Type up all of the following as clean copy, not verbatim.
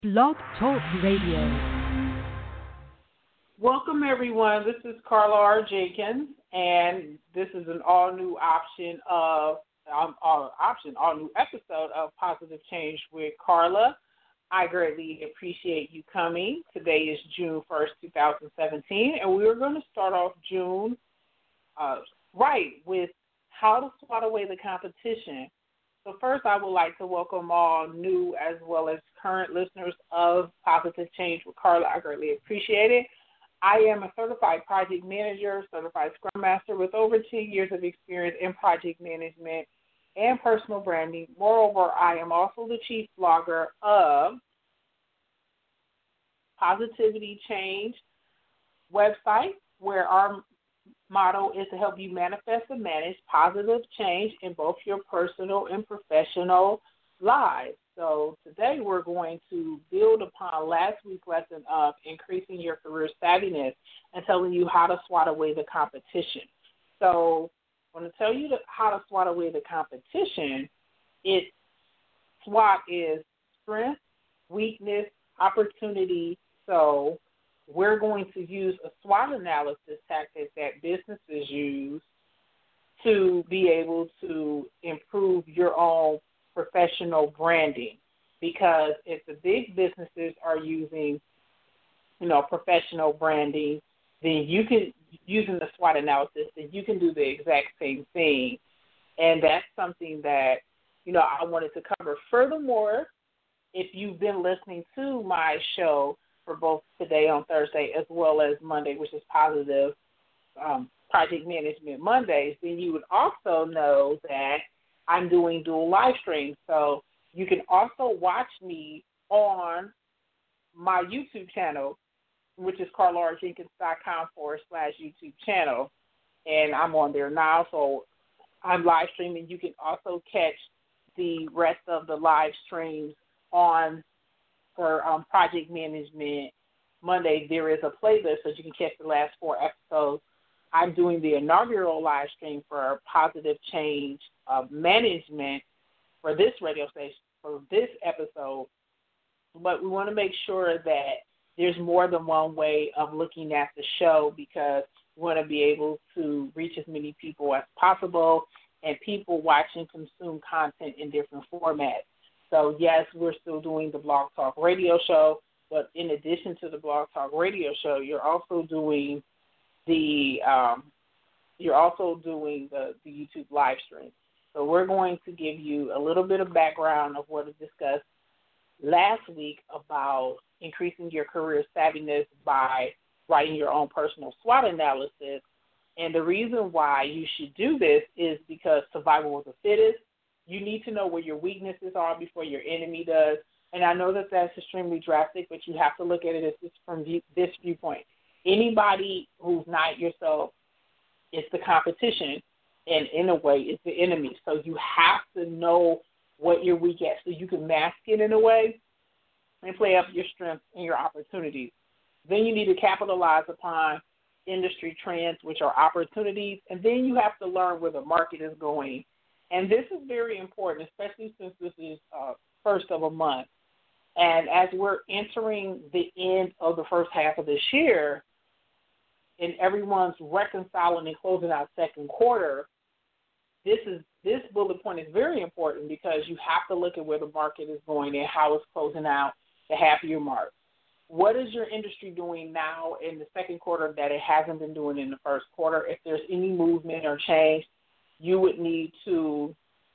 Blog Talk Radio. Welcome, everyone. This is Carla R. Jenkins, and this is an all-new all-new episode of Positive Change with Carla. I greatly appreciate you coming. Today is June 1st, 2017, and we are going to start off June with how to swat away the competition. So first, I would like to welcome all new as well as current listeners of Positive Change with Carla. I greatly appreciate it. I am a certified project manager, certified scrum master with over 10 years of experience in project management and personal branding. Moreover, I am also the chief blogger of Positivity Change website, where our motto is to help you manifest and manage positive change in both your personal and professional lives. So today we're going to build upon last week's lesson of increasing your career savviness and telling you how to swat away the competition. So I want to tell you how to swat away the competition. SWOT is strength, weakness, opportunity. So we're going to use a SWOT analysis tactic that businesses use to be able to improve your own professional branding. Because if the big businesses are using, professional branding, then you can, using the SWOT analysis, then you can do the exact same thing. And that's something that, I wanted to cover. Furthermore, if you've been listening to my show for both today on Thursday as well as Monday, which is Positive Project Management Mondays, then you would also know that I'm doing dual live streams. So you can also watch me on my YouTube channel, which is carlarjenkins.com/YouTube channel. And I'm on there now, so I'm live streaming. You can also catch the rest of the live streams for Project Management Monday. There is a playlist so you can catch the last 4 episodes. I'm doing the inaugural live stream for Positive Change Management for this radio station, for this episode. But we want to make sure that there's more than one way of looking at the show, because we want to be able to reach as many people as possible, and people watch and consume content in different formats. So, yes, we're still doing the Blog Talk Radio show, but in addition to the Blog Talk Radio show, you're also doing the YouTube live stream. So we're going to give you a little bit of background of what we discussed last week about increasing your career savviness by writing your own personal SWOT analysis. And the reason why you should do this is because survival of the fittest. You need to know where your weaknesses are before your enemy does. And I know that that's extremely drastic, but you have to look at it as from this viewpoint. Anybody who's not yourself is the competition, and in a way, it's the enemy. So you have to know what you're weak at so you can mask it in a way and play up your strengths and your opportunities. Then you need to capitalize upon industry trends, which are opportunities, and then you have to learn where the market is going. And this is very important, especially since this is first of a month. And as we're entering the end of the first half of this year, and everyone's reconciling and closing out second quarter, this bullet point is very important, because you have to look at where the market is going and how it's closing out the half-year mark. What is your industry doing now in the second quarter that it hasn't been doing in the first quarter? If there's any movement or change, you would need to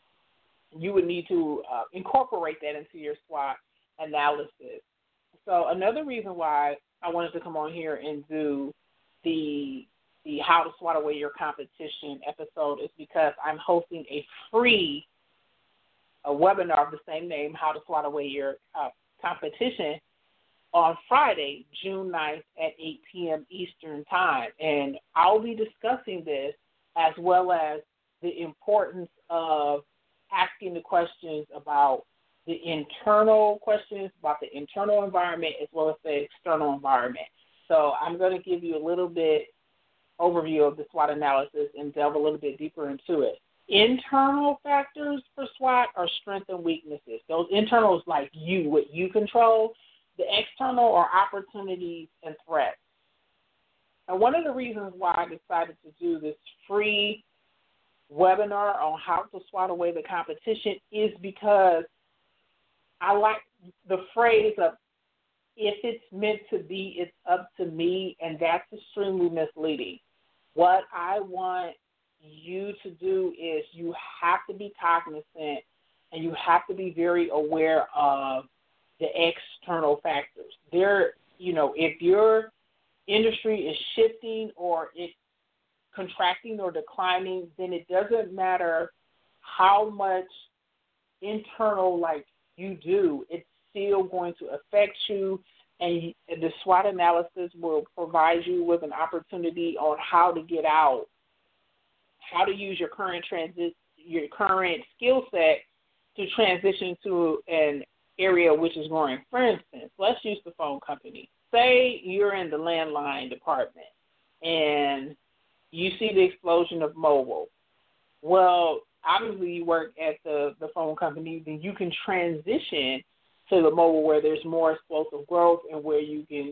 incorporate that into your SWOT analysis. So another reason why I wanted to come on here and do the How to Swat Away Your Competition episode is because I'm hosting a free webinar of the same name, How to Swat Away Your Competition, on Friday, June 9th at 8 p.m. Eastern Time. And I'll be discussing this as well as the importance of asking the questions about the internal questions, about the internal environment as well as the external environment. So I'm going to give you a little bit overview of the SWOT analysis and delve a little bit deeper into it. Internal factors for SWOT are strengths and weaknesses. Those internals like you, what you control. the external or opportunities and threats. And one of the reasons why I decided to do this free webinar on how to swat away the competition is because I like the phrase of, if it's meant to be, it's up to me, and that's extremely misleading. What I want you to do is you have to be cognizant and you have to be very aware of the external factors. If your industry is shifting or it's contracting or declining, then it doesn't matter how much internal you do, it's still going to affect you, and the SWOT analysis will provide you with an opportunity on how to get out, how to use your current skill set to transition to an area which is growing. For instance, let's use the phone company. Say you're in the landline department and you see the explosion of mobile. Well, obviously you work at the phone company, then you can transition to the mobile where there's more explosive growth and where you can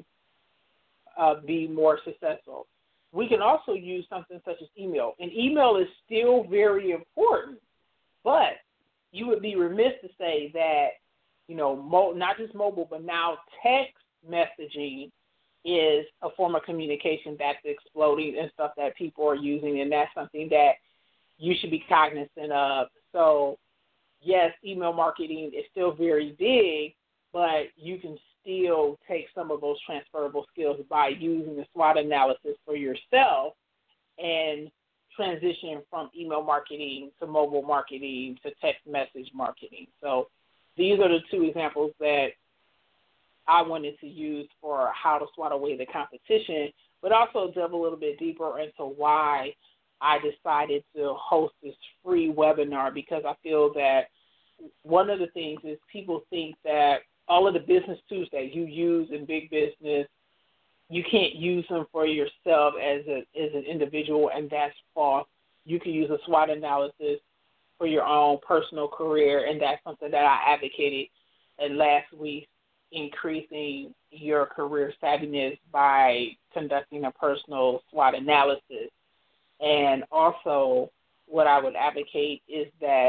be more successful. We can also use something such as email. And email is still very important, but you would be remiss to say that, not just mobile, but now text messaging is a form of communication that's exploding and stuff that people are using, and that's something that you should be cognizant of. So, yes, email marketing is still very big, but you can still take some of those transferable skills by using the SWOT analysis for yourself and transition from email marketing to mobile marketing to text message marketing. So these are the two examples that I wanted to use for how to swat away the competition, but also delve a little bit deeper into why I decided to host this free webinar, because I feel that one of the things is people think that all of the business tools that you use in big business, you can't use them for yourself as an individual, and that's false. You can use a SWOT analysis for your own personal career, and that's something that I advocated in last week's increasing your career savviness by conducting a personal SWOT analysis. And also what I would advocate is that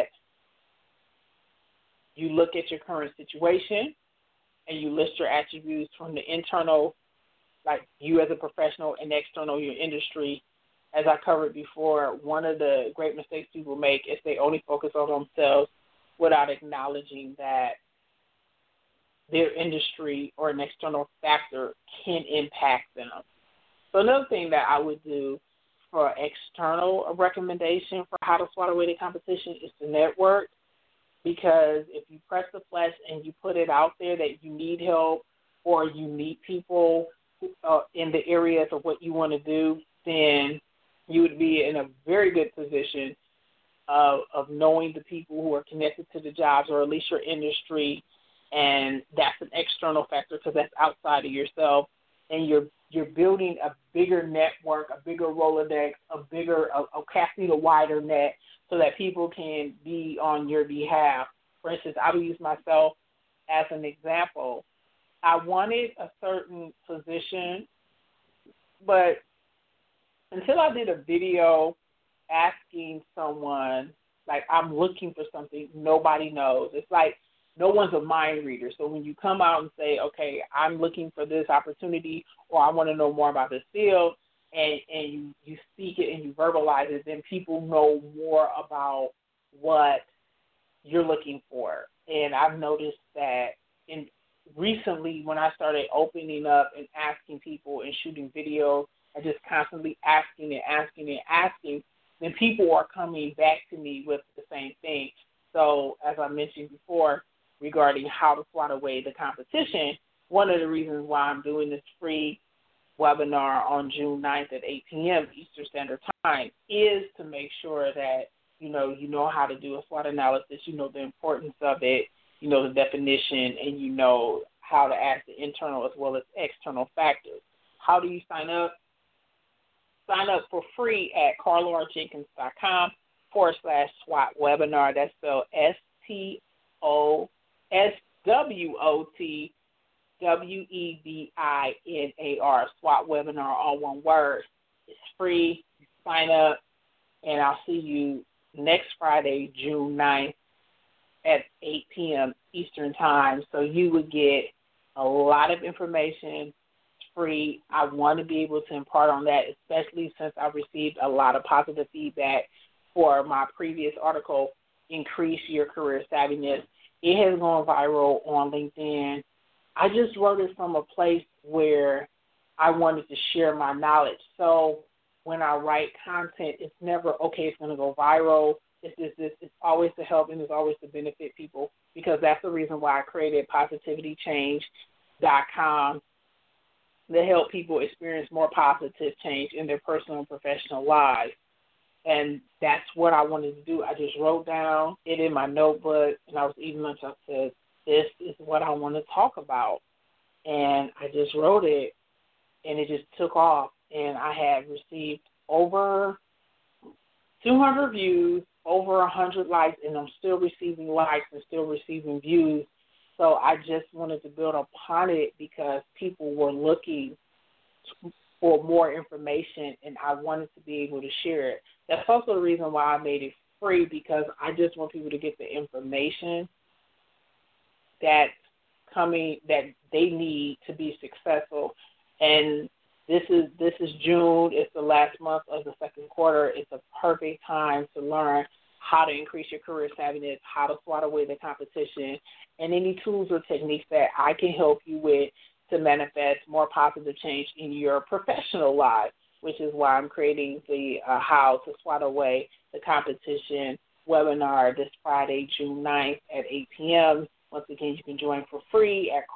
you look at your current situation and you list your attributes from the internal, like you as a professional, and external, your industry. As I covered before, one of the great mistakes people make is they only focus on themselves without acknowledging that their industry or an external factor can impact them. So another thing that I would do for external recommendation for how to swat away the competition is to network, because if you press the flesh and you put it out there that you need help or you meet people in the areas of what you want to do, then you would be in a very good position of knowing the people who are connected to the jobs, or at least your industry, and that's an external factor because that's outside of yourself, and you're building a bigger network, a bigger Rolodex, casting a wider net so that people can be on your behalf. For instance, I will use myself as an example. I wanted a certain position, but until I did a video asking someone, like, I'm looking for something, nobody knows. It's like no one's a mind reader. So when you come out and say, okay, I'm looking for this opportunity, or I want to know more about this field, and you speak it and you verbalize it, then people know more about what you're looking for. And I've noticed that recently when I started opening up and asking people and shooting videos and just constantly asking, then people are coming back to me with the same thing. So as I mentioned before regarding how to swat away the competition, one of the reasons why I'm doing this free webinar on June 9th at 8 p.m. Eastern Standard Time is to make sure that, you know how to do a SWOT analysis, you know the importance of it, you know the definition, and you know how to ask the internal as well as external factors. How do you sign up? Sign up for free at carlarjenkins.com/SWOT webinar. That's spelled SWOT WEBINAR, SWAT webinar, all one word. It's free. Sign up, and I'll see you next Friday, June 9th at 8 p.m. Eastern Time. So you would get a lot of information. It's free. I want to be able to impart on that, especially since I've received a lot of positive feedback for my previous article, Increase Your Career Savviness. It has gone viral on LinkedIn. I just wrote it from a place where I wanted to share my knowledge. So when I write content, it's never, okay, it's going to go viral. It's always to help and it's always to benefit people, because that's the reason why I created PositivityChange.com to help people experience more positive change in their personal and professional lives. And that's what I wanted to do. I just wrote down it in my notebook, and I was eating lunch. I said, this is what I want to talk about. And I just wrote it, and it just took off. And I had received over 200 views, over 100 likes, and I'm still receiving likes and still receiving views. So I just wanted to build upon it because people were looking for more information, and I wanted to be able to share it. That's also the reason why I made it free, because I just want people to get the information that's coming that they need to be successful. And this is June. It's the last month of the second quarter. It's a perfect time to learn how to increase your career savviness, how to swat away the competition, and any tools or techniques that I can help you with to manifest more positive change in your professional life, which is why I'm creating the How to Swat Away the Competition webinar this Friday, June 9th at 8 p.m. Once again, you can join for free at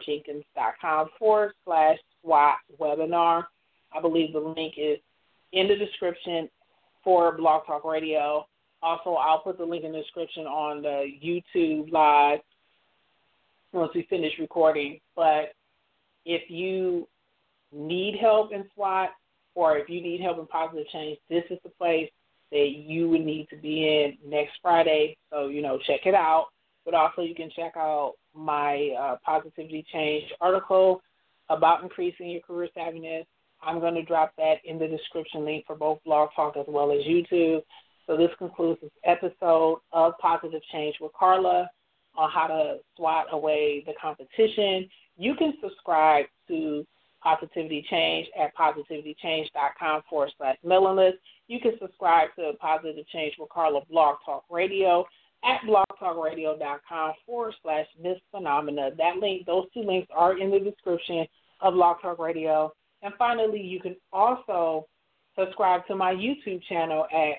carlarjenkins.com/SWAT webinar. I believe the link is in the description for Blog Talk Radio. Also, I'll put the link in the description on the YouTube Live once we finish recording. But if you need help in SWAT, or if you need help in positive change, this is the place that you would need to be in next Friday. So, check it out. But also you can check out my Positivity Change article about increasing your career savviness. I'm going to drop that in the description link for both Blog Talk as well as YouTube. So this concludes this episode of Positive Change with Carla on how to swat away the competition. You can subscribe to Positivity Change at positivitychange.com/mailing list. You can subscribe to Positive Change with Carla Blog Talk Radio at blogtalkradio.com/Miss Phenomena. Those two links are in the description of Blog Talk Radio. And finally, you can also subscribe to my YouTube channel at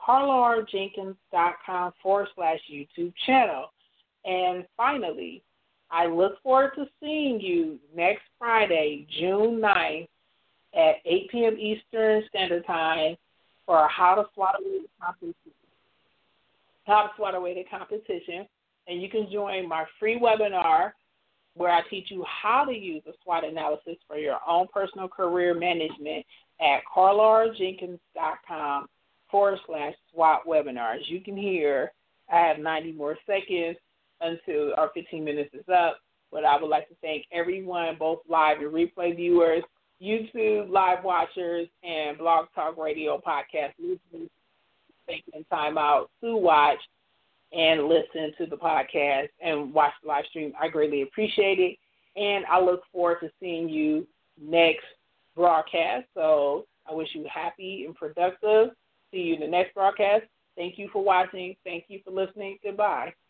carlarjenkins.com/YouTube channel. And finally, I look forward to seeing you next Friday, June 9th at 8 p.m. Eastern Standard Time for How to Swat Away the Competition. And you can join my free webinar where I teach you how to use a SWOT analysis for your own personal career management at carlarjenkins.com/SWOT webinar. As you can hear, I have 90 more seconds until our 15 minutes is up. But I would like to thank everyone, both live and replay viewers, YouTube live watchers, and Blog Talk Radio podcast listeners, taking time out to watch and listen to the podcast and watch the live stream. I greatly appreciate it. And I look forward to seeing you next broadcast. So I wish you happy and productive. See you in the next broadcast. Thank you for watching. Thank you for listening. Goodbye.